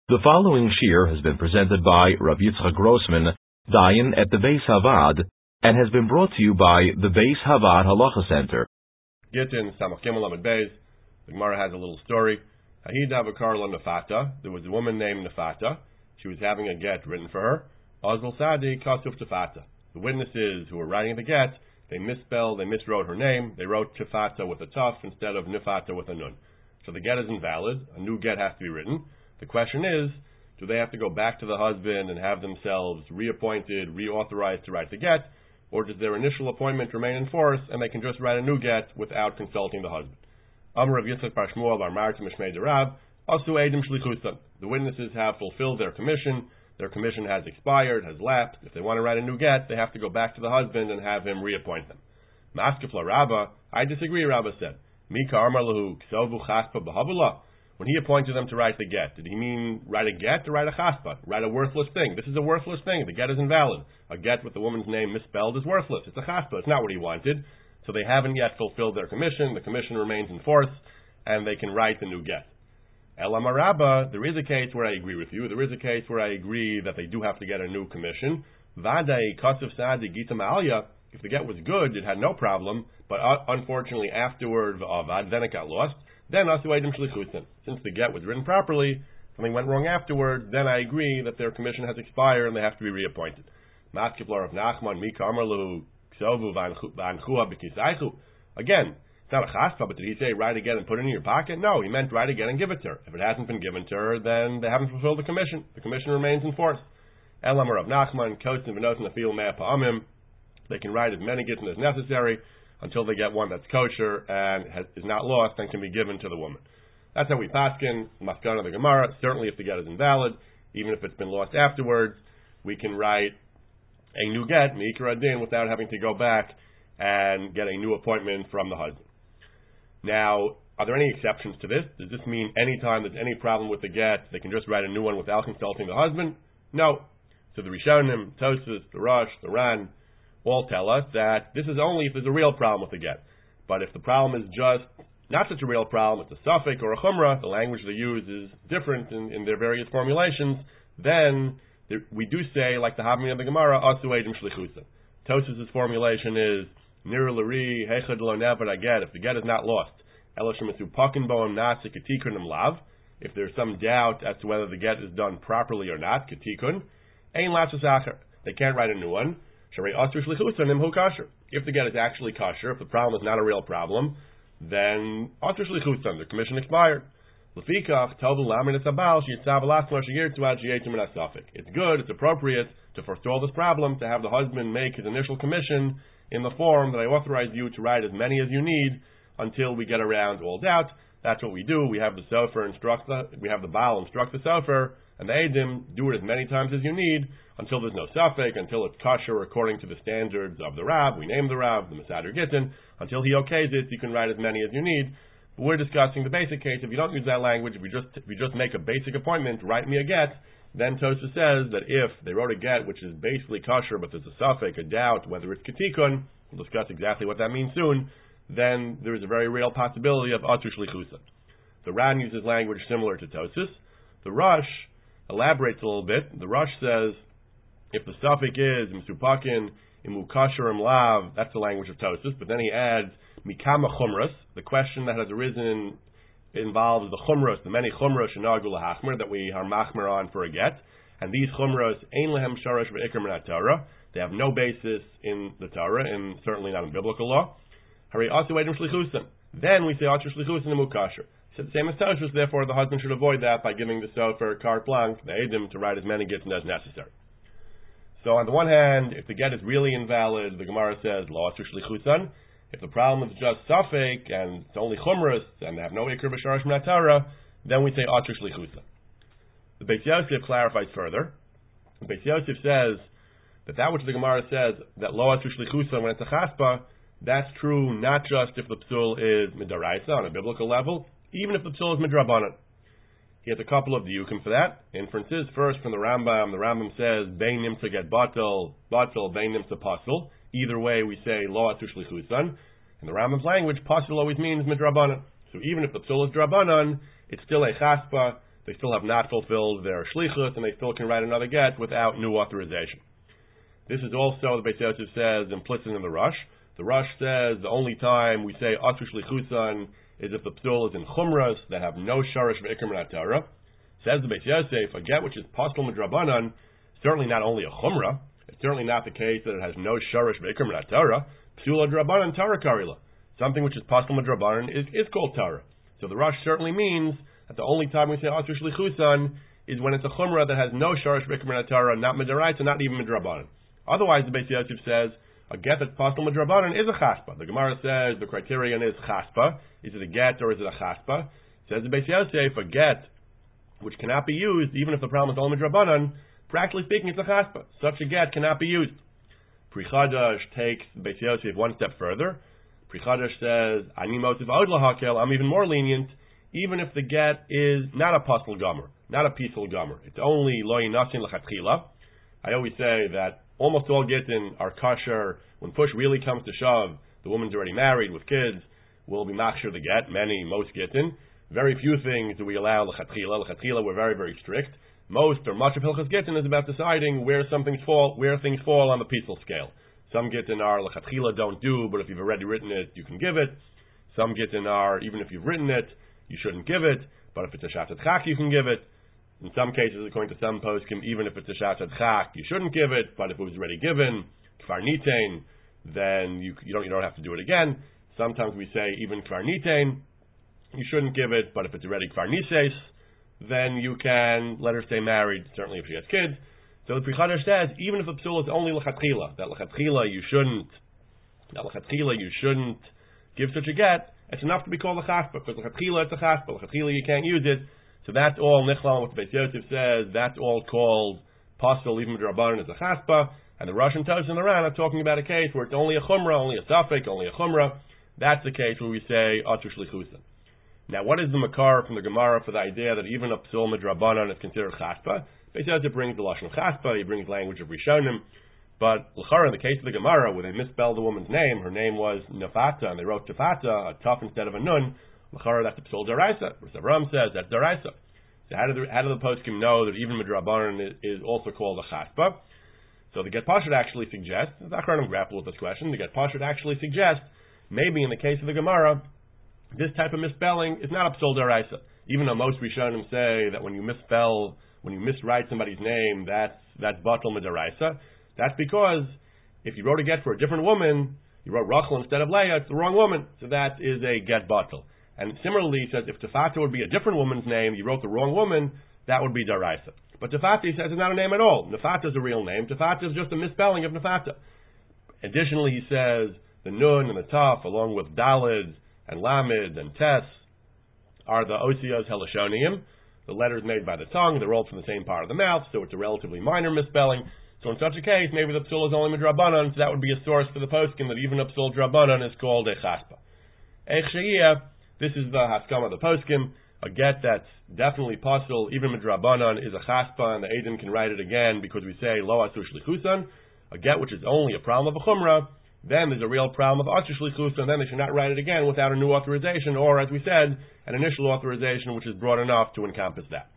The following shir has been presented by Rav Yitzchak Grossman, Dayan at the Beis Havad, and has been brought to you by the Beis Havad Halacha Center. Gittin, Samach Gimel Amud Beis. The Gemara has a little story. Hahid Avakarla Nefata. There was a woman named Nefata. She was having a get written for her. Azal Sadi Kasuf Tefata. The witnesses who were writing the get, they misspelled, they miswrote her name. They wrote Tefata with a tuf instead of Nefata with a nun. So the get is invalid. A new get has to be written. The question is, do they have to go back to the husband and have themselves reappointed, reauthorized to write the get, or does their initial appointment remain in force and they can just write a new get without consulting the husband? Amar Rav Yitzchak Bar Shmuel Bar Marti Mishmei Derav, Asu Eidim Shlichusan. The witnesses have fulfilled their commission. Their commission has expired, has lapsed. If they want to write a new get, they have to go back to the husband and have him reappoint them. Maskefla Rabba, I disagree, Rabba said. Mika Amar Lahu Ksovu Chaspa B'Havula. When he appointed them to write the get, did he mean write a get or write a chaspa? Write a worthless thing. This is a worthless thing. The get is invalid. A get with the woman's name misspelled is worthless. It's a chaspa. It's not what he wanted. So they haven't yet fulfilled their commission. The commission remains in force, and they can write the new get. Elamar Rabba, there is a case where I agree with you. There is a case where I agree that they do have to get a new commission. Vadei Kasav Sadi Gita Ma'alya. If the get was good, it had no problem, but unfortunately afterward, then it got lost. Then Asu Eidim Shlichusan. Since the get was written properly, something went wrong afterward, then I agree that their commission has expired and they have to be reappointed. Maskeflar of Nachman, Mika Amarlu, Ksovu, Vanchua, Bikisaichu. Again, it's not a chaspa, but did he say write again and put it in your pocket? No, he meant write again and give it to her. If it hasn't been given to her, then they haven't fulfilled the commission. The commission remains in force. Elamar of Nachman, Kosin, Venosin, Afil, Mea Pa'amim. They can write as many gittin as necessary until they get one that's kosher and is not lost and can be given to the woman. That's how we paskin, Maskana the Gemara. Certainly if the get is invalid, even if it's been lost afterwards, we can write a new get, Me'ikar Adin, without having to go back and get a new appointment from the husband. Now, are there any exceptions to this? Does this mean any time there's any problem with the get, they can just write a new one without consulting the husband? No. So the Rishonim, Tosfos, the Rosh, the Ran, all tell us that this is only if there's a real problem with the get. But if the problem is just not such a real problem, it's a suffix or a chumrah, the language they use is different in their various formulations, then we do say, like the Havmina of the Gemara, Asu Eidim Shlichusa. Tosfos' formulation is Nir Lari, Hechad Lo Nevad Aget, if the get is not lost. Elashimisu Pakin Boam Nasik Ketikun Lav, if there's some doubt as to whether the get is done properly or not, Ketikun, Ein Latsus Acher. They can't write a new one. If the get is actually kosher, if the problem is not a real problem, then the commission expired. It's good, it's appropriate to forestall this problem, to have the husband make his initial commission in the form that I authorize you to write as many as you need until we get around to all doubt. That's what we do. We have the sofer we have the Baal instruct the sofer, and the Eidim do it as many times as you need until there's no suffix, until it's kosher according to the standards of the Rab. We name the Rab, the Masader Gittin. Until he okays it, you can write as many as you need. But we're discussing the basic case. If you don't use that language, if you just make a basic appointment, write me a get, then Tosfos says that if they wrote a get which is basically kosher, but there's a suffix, a doubt whether it's ketikun, we'll discuss exactly what that means soon, then there is a very real possibility of atu shlichusa. The Ran uses language similar to Tosfos. The Rosh elaborates a little bit. The Rosh says, if the suffix is msupakin, imukasher, imlav, that's the language of Tosfos, but then he adds mikama chumras, the question that has arisen involves the chumras, the many chumras shenagul lahachmer that we are machmer on for a get, and these chumras ein lehem sharash ve'ikr min Torah, they have no basis in the Torah, and certainly not in biblical law. Hari asu eidim shlichusim. Then we say atu shlichusim imukasher. So the same as Tosfos, therefore the husband should avoid that by giving the sofer carte blanche, the eidim, to write as many gittin as necessary. So on the one hand, if the get is really invalid, the Gemara says, Lo atu shlichusan. If the problem is just suffix, and it's only chumras, and they have no ikr b'sharash min Torah, then we say atu shlichusan. The Beis Yosef clarifies further. The Beis Yosef says that which the Gemara says, that Lo atu shlichusan when it's a chaspa, that's true not just if the psul is midaraisa, on a biblical level, even if the psul is midrabanan. He has a couple of diukim for that. Inferences. First, from the Rambam says, Bein nimtza get batel, bein nimtza pasul. Either way, we say, Lo atu shlichusan. In the Rambam's language, pasul always means midrabanan. So even if the psul is drabanan, it's still a chaspa, they still have not fulfilled their shlichus, and they still can write another get without new authorization. This is also, the Beis Yosef says, implicit in the Rush. The Rush says the only time we say atu shlichusan is if the psul is in chumras that have no sharish ve'ikr min Torah. Says the Beis Yosef, a get which is pascal midrabanan, certainly not only a chumrah. It's certainly not the case that it has no sharish ve'ikr min Torah. Psula drabanan Torah karila. Something which is pascal midrabanan is called Torah. So the Rush certainly means that the only time we say atu shlichusan is when it's a chumrah that has no sharish ve'ikr min Torah, not midoraisa, not even midrabanan. Otherwise, the Beis Yosef says a get that's pascal midrabanan is a chaspa. The Gemara says the criterion is chaspa. Is it a get or is it a chaspa? Says the Beis Yosef, a get which cannot be used, even if the problem is only midrabanan, practically speaking, it's a chaspa. Such a get cannot be used. Pri Chadash takes the Beis Yosef one step further. Pri Chadash says, Ani motiv od lahakel, I'm even more lenient, even if the get is not a pascal gomer, not a peaceful gomer. It's only lo yinasin l'chatchila. I always say that almost all gittin are kosher. When push really comes to shove, the woman's already married with kids, will be machshir the get, most gittin. Very few things do we allow l'chatchila. L'chatchila we're very, very strict. Most or much of Hilchas Gittin is about deciding where things fall on the peaceful scale. Some Gittin are l'chatchila don't do, but if you've already written it, you can give it. Some Gittin are, even if you've written it, you shouldn't give it, but if it's a Shatat Chak, you can give it. In some cases, according to some poskim, even if it's a Shatat Chak, you shouldn't give it, but if it was already given, Kfar Nitain, then you don't have to do it again. Sometimes we say, even Kfar Nitain, you shouldn't give it, but if it's already Kfar Nises, then you can let her stay married, certainly if she has kids. So the Pri Chadash says, even if the psul is only l'chatchila, that l'chatchila you shouldn't give such a get, it's enough to be called a chaspa, because l'chatchila it's a chaspa, l'chatchila you can't use it. So that's all Nichlam, what the Beis Yosef says, that's all called pasul, even midrabanan is a chaspa, and the Russian Tos and the Ran are talking about a case where it's only a chumrah, only a safek, only a chumrah. That's the case where we say atu shlichusan. Now, what is the makar from the Gemara for the idea that even a psul midrabanan is considered chaspa? Beis Yosef brings the lashon chaspa, he brings language of Rishonim, but l'chara in the case of the Gemara, where they misspelled the woman's name, her name was Nefata, and they wrote Tefata, a tuf instead of a nun, l'chara that's a psul daraisa. Ram says that's daraisa. So how do the poskim know that even midrabanan is also called a chaspa? So the Get Pashut actually suggests, the Achronim grapple with this question, the Get Pashut actually suggests, maybe in the case of the Gemara, this type of misspelling is not a psul daraisa. Even though most Rishonim say that when you miswrite somebody's name, that's batal midaraisa. That's because if you wrote a get for a different woman, you wrote Rachel instead of Leah, it's the wrong woman. So that is a get batal. And similarly, he says if Tefata would be a different woman's name, you wrote the wrong woman, that would be daraisa. But Tefata, he says, is not a name at all. Nefata is a real name. Tefata is just a misspelling of Nefata. Additionally, he says the nun and the taf, along with dalid and lamed and tes, are the osios helashonium, the letters made by the tongue. They're all from the same part of the mouth, so it's a relatively minor misspelling. So in such a case, maybe the psul is only midrabanan, so that would be a source for the poskim that even a psul drabanan is called a chaspa. Eich she'iyah, this is the haskam of the poskim. A get that's definitely pasul, even midrabanan, is a chaspa, and the Eidim can write it again because we say lo asu shlichusan. A get which is only a problem of a chumrah, then there's a real problem of asu shlichusan, and then they should not write it again without a new authorization, or as we said, an initial authorization which is broad enough to encompass that.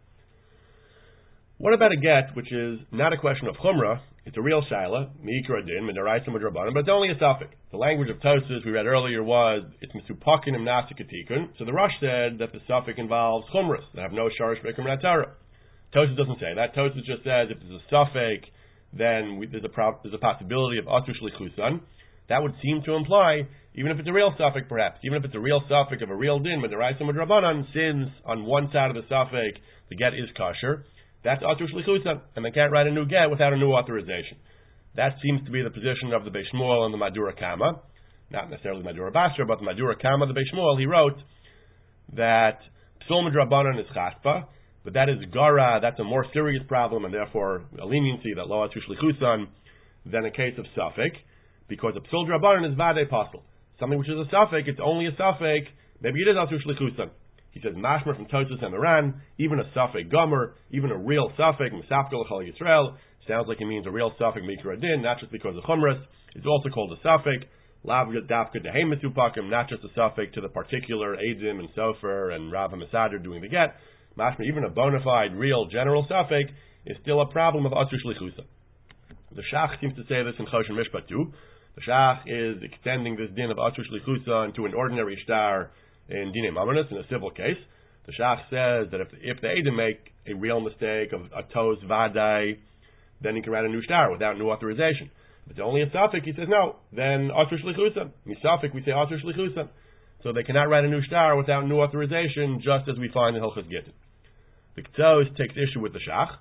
What about a get which is not a question of chumrah? It's a real shaila, mi'ikra din, midaraisa midrabanan, but it's only a suffix. The language of Tosfos we read earlier was it's misupakin im nasikatikun. So the Rush said that the suffix involves chumras that have no sharish bekum ratara. Tosfos doesn't say that. Tosfos just says if there's a suffix, then there's a possibility of atu shlichusan. That would seem to imply, even if it's a real suffix perhaps, even if it's a real suffix of a real din, midaraisa midrabanan, since on one side of the suffix the get is kosher, that's atu shlichusan, and they can't write a new get without a new authorization. That seems to be the position of the Beis Shmuel and the Madura Kama, not necessarily Madura Basra, but the Madura Kama, the Beis Shmuel. He wrote that psul midrabanan is chaspa, but that is gara, that's a more serious problem, and therefore a leniency that lo atu shlichusan than a case of suffix, because a psul drabanan is vade pasul. Something which is a suffix, it's only a suffix, maybe it is atu shlichusan. He says, mashmer from Tosfos and the Ran, even a suffix gomer, even a real suffix, misafkel l'chol Yisrael, sounds like it means a real suffix mikra din, not just because of chumras. It's also called a suffix, lav dafka dehem misupakim, not just a suffix to the particular Eidim and Sofer and Rav and Masader doing the get. Mashma, even a bona fide, real, general suffix is still a problem of Asur Shlichusa. The Shach seems to say this in Choshen Mishpat too. The Shach is extending this din of Asur Shlichusa into an ordinary shtar in Dinei Mamonos, in a civil case. The Shach says that if the Eidim make a real mistake of a tos vadai, then he can write a new shtar without new authorization. If it's only a suffix, he says no, then Asur Shlichusa. Misafik, we say Asur Shlichusa. So they cannot write a new shtar without new authorization, just as we find in Hilchos Gittin. The Ktos takes issue with the Shach.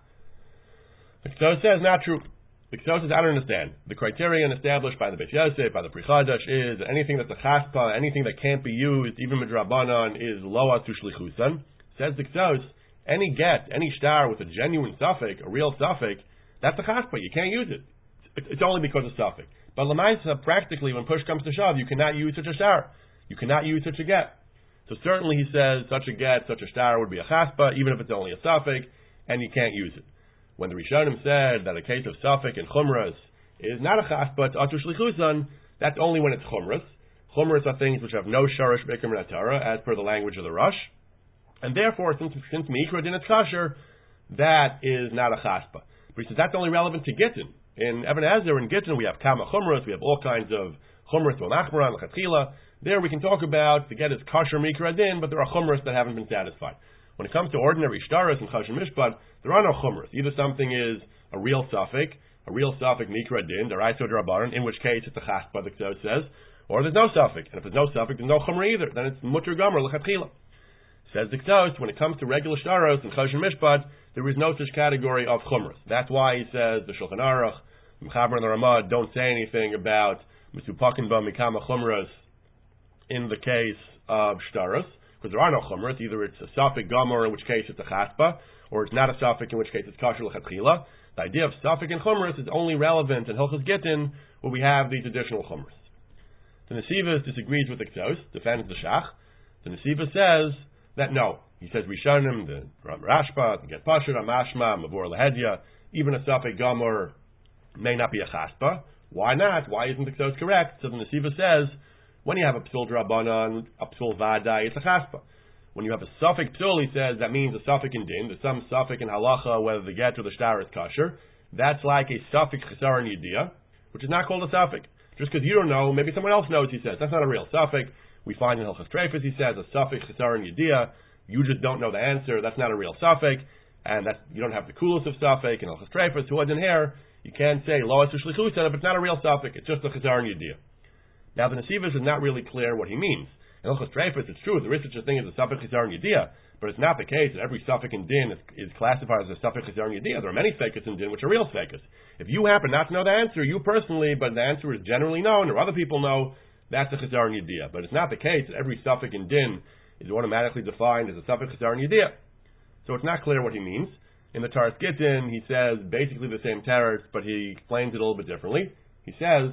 The Ktos says, not true. The Ktos says, I don't understand. The criterion established by the Beis Yosef, by the Pri Chadash, is that anything that's a chaspa, anything that can't be used, even midrabanan, is lo Asur Shlichusan. Says the Ktos, any get, any shtar with a genuine suffix, a real suffix, that's a chaspa. You can't use it. It's only because of suffix. But Lamaisa, practically, when push comes to shove, you cannot use such a shtar. You cannot use such a get. So certainly he says such a get, such a shtar would be a chaspa, even if it's only a suffix, and you can't use it. When the Rishonim said that a case of suffix and chumras is not a chaspa, it's Asur Shlichusan, that's only when it's chumras. Chumras are things which have no sharish b'ikr min Torah, as per the language of the Rosh. And therefore, since Meikra din it's kasher, that is not a chaspa. But he says that's only relevant to Gittin. In Even Ezer, in Gittin, we have kama chumras, we have all kinds of chumras, v'machmaran, l'chatchila. There we can talk about the get is kasher Meikra din, but there are chumras that haven't been satisfied. When it comes to ordinary shtaras and choshen mishpat, there are no chumras. Either something is a real suffix Meikra din, deraisa d'rabbanan, in which case it's a chaspa, the Ktos says, or there's no suffix. And if there's no suffix, there's no chumra either. Then it's mutter gomer l'chatchila. Says the Ktos, when it comes to regular shtaros and choshen mishpat, there is no such category of chumras. That's why he says the Shulchan Aruch, Mechaber and the Ramah don't say anything about misupakin ba mikama chumras in the case of shtaros, because there are no chumras. Either it's a suffix gomer, in which case it's a chaspa, or it's not a suffix, in which case it's kasher l'chatchila. The idea of suffix and chumras is only relevant in Hilchos Gittin, where we have these additional chumras. The Nesivos disagrees with the Ktos, defends the Shach. The Nesiva says that no. He says Rishonim, the Rashba, the Get Pashut, Amashma, Mavor Lahedya, even a suffix gomer may not be a chaspa. Why not? Why isn't the Ktos correct? So the Nesiva says, when you have a psul drabanan, a psul vadai, it's a chaspa. When you have a suffix psul, he says that means a suffix in din. There's some suffix in halacha, whether the get or the shtar is kosher. That's like a suffix chesaron yediyah, which is not called a suffix. Just because you don't know, maybe someone else knows, he says. That's not a real suffix. We find in Hilchos Trefus, he says, a suffix chesaron yediyah. You just don't know the answer. That's not a real suffix. And that you don't have the coolest of suffix. In Hilchos Trefus, who wasn't here, you can't say lo asur shlichusan if it's not a real suffix. It's just a chesaron yediyah. Now the Nesivos is not really clear what he means. In Hilchos Trefus, it's true, there is such a thing as a suffix chesaron yediyah, but it's not the case that every suffix in din is classified as a suffix chesaron yediyah. There are many fekas in din which are real fekas. If you happen not to know the answer, you personally, but the answer is generally known, or other people know, that's a chesaron yediyah. But it's not the case that every suffix in din is automatically defined as a suffix chesaron yediyah. So it's not clear what he means. In the Taras Gittin, he says basically the same teretz, but he explains it a little bit differently. He says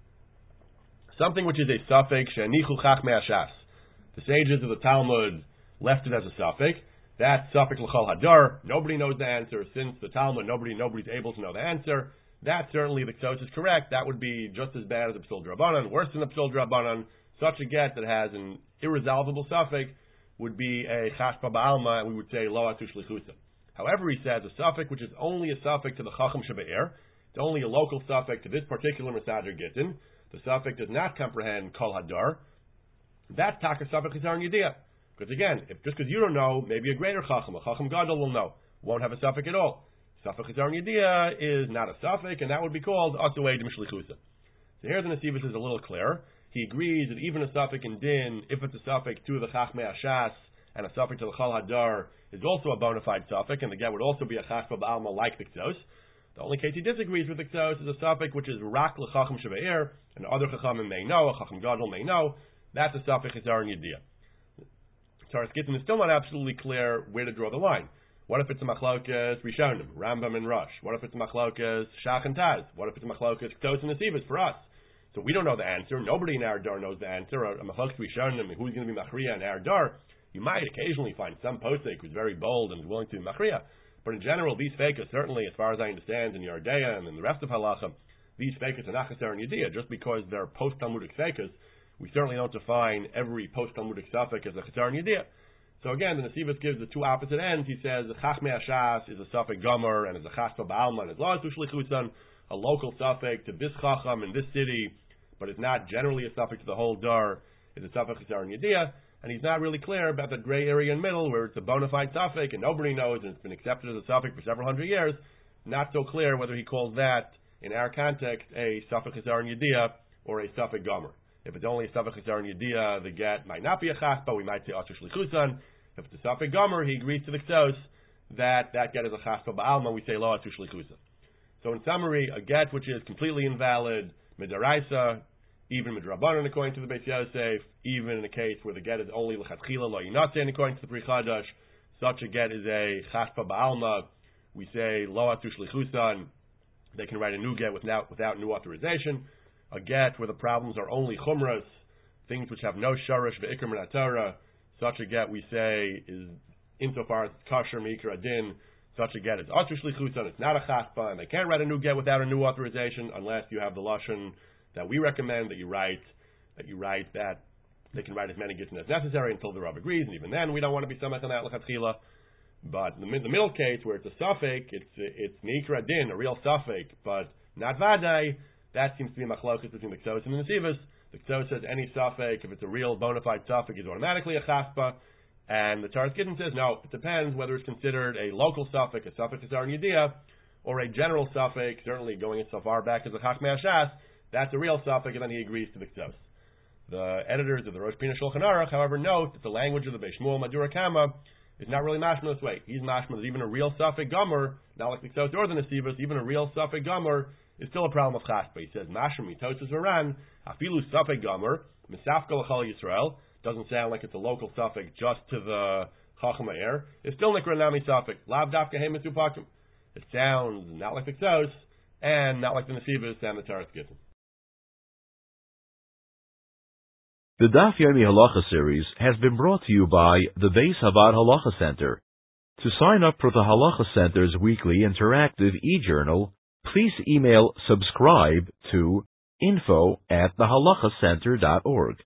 something which is a suffix, she'anichu chachmei hashas. The sages of the Talmud left it as a suffix. That suffix l'chol hadar, nobody knows the answer. Since the Talmud, nobody's able to know the answer. That certainly the Ktos is correct. That would be just as bad as a psul drabanan, worse than a psul drabanan. Such a get that has an irresolvable suffix would be a chaspa ba'alma, and we would say lo asur shlichusa. However, he says a suffix which is only a suffix to the chacham shebe'er, it's only a local suffix to this particular Mesader Gittin. The suffix does not comprehend kol hadar. That's taka suffix chesaron yediyah. Because again, just because you don't know, maybe a greater chacham, a chacham gadol will know, won't have a suffix at all. Suffix chesaron yediyah is not a suffix, and that would be called asu eidim shlichusa. So here the Nesivos is a little clearer. He agrees that even a suffix in din, if it's a suffix to the chachmei hashas and a suffix to the chol hadar, is also a bona fide suffix, and the get would also be a chaspa ba'alma like the Ktos. The only case he disagrees with the Ktos is a suffix which is rak l'chacham shebe'er, and other chachamim may know, a chacham gadol may know. That's a suffix chesaron yediyah. Taras Gittin is still not absolutely clear where to draw the line. What if it's a machlokas Rishonim, Rambam and Rosh? What if it's a machlokas Shach and Taz? What if it's a machlokas Ktos and Nesivos for us? So we don't know the answer. Nobody in our dar knows the answer. A machlokas Rishonim, who's going to be machriya in our dar? You might occasionally find some posek who's very bold and is willing to be machriya. But in general, these fekas, certainly as far as I understand in Yardeya and in the rest of halacha, these fekas are not chesaron yediyah. Just because they're post-Talmudic fekas, we certainly don't define every post-Talmudic suffix as a chesaron yediyah. So again, the Nesivos gives the two opposite ends. He says the Chachmei Hashas is a Safek Gomer and is a Chaspa Ba'alma and is Lo Atu Shlichusan, a local Safek to this Chacham in this city, but it's not generally a Safek to the whole Dar. It's a Safek Chisaron Yediyah, and he's not really clear about the gray area in middle where it's a bona fide Safek and nobody knows and it's been accepted as a Safek for several hundred years. Not so clear whether he calls that, in our context, a Safek Chisaron Yediyah or a Safek Gomer. If it's only a Safek Chisaron Yediyah, the get might not be a Chaspa, we might say Atu Shlichusan. If it's a Safek Gomer, he agrees to the Ksos that get is a Chaspa Ba'alma, we say Lo Atu Shlichusan. So in summary, a get which is completely invalid, Midaraisa, even Midrabanan according to the Beis Yosef, even in a case where the get is only L'chatchila Lo Yinatzen according to the Pri Chadash, such a get is a Chaspa Ba'alma, we say Lo Atu Shlichusan. They can write a new get without new authorization. A get where the problems are only chumras, things which have no sharish ve'ikr min Torah, such a get we say is insofar as it's kasher meikra adin, such a get is atu shlichusan, it's not a chaspa, and they can't write a new get without a new authorization unless you have the lashon that we recommend that you write that they can write as many gittin as necessary until the Rav agrees, and even then we don't want to be samach on that l'chatchila. But in the middle case where it's a suffix, it's meikra adin, a real suffix, but not vadai. That seems to be a machlokas between the Ksos and the Nesivos. The Ksos says any suffix, if it's a real bona fide suffix, is automatically a chaspa. And the Taras Gittin says, no, it depends whether it's considered a local suffix, a suffix Chisaron Yediyah, or a general suffix, certainly going so far back as the Chachmei Hashas, that's a real suffix, and then he agrees to the Ksos. The editors of the Rosh Pina Shulchan Aruch, however, note that the language of the Beis Shmuel Madura Kama is not really mashma this way. He's mashma that even a real suffix gomer, not like the Ksos or the Nesivos, even a real suffix gomer, is still a problem of chaspa. He says, Mashra mitosus varan, afilu safek gomer, misafka l'chal Yisrael, doesn't sound like it's a local suffix just to the Chacham Meir. It's still nikra nami suffix, lav dafka hemesu pakim. It sounds not like the Ksos, and not like the Nesivos and the Taras Gittin. The Daf Yomi Halacha series has been brought to you by the Beis Havad Halacha Center. To sign up for the Halacha Center's weekly interactive e-journal, please email subscribe to info@thehalachacenter.org.